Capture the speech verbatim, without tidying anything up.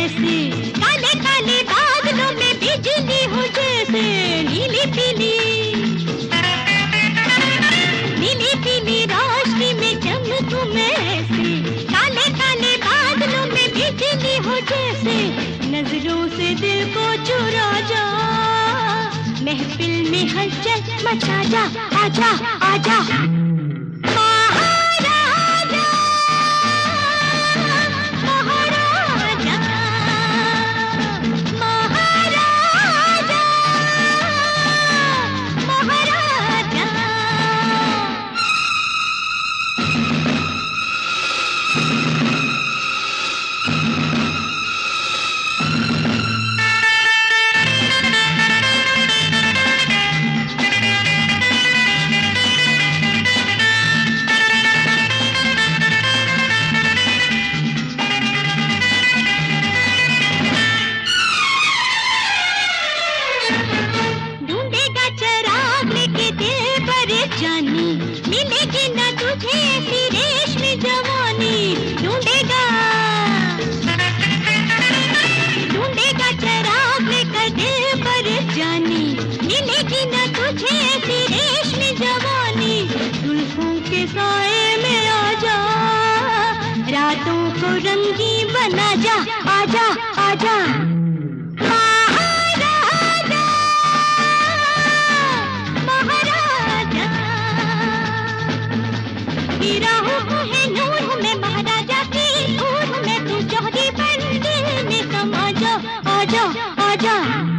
ऐसे, काले काले बादलों में बिजली हो जैसे, नीली पीली नीली पीली रोशनी में चमकूं मैं ऐसे, काले काले बादलों में बिजली हो जैसे, नजरों से दिल को चुरा जा, महफिल में हलचल मचा जा, आजा आजा जानी, मिलेगी ना तुझे ऐसी रेशमी जवानी, ढूंढेगा ढूंढेगा चराग लेकर दिल पर जानी, मिलेगी ना तुझे ऐसी रेशमी जवानी, जुल्फों के साए में आजा, रातों को रंगी बना जा, आजा आजा है नूर हूँ मैं महाराजा की, हूँ मैं तू जौहरी बन दिल में समा जा, आजा आजा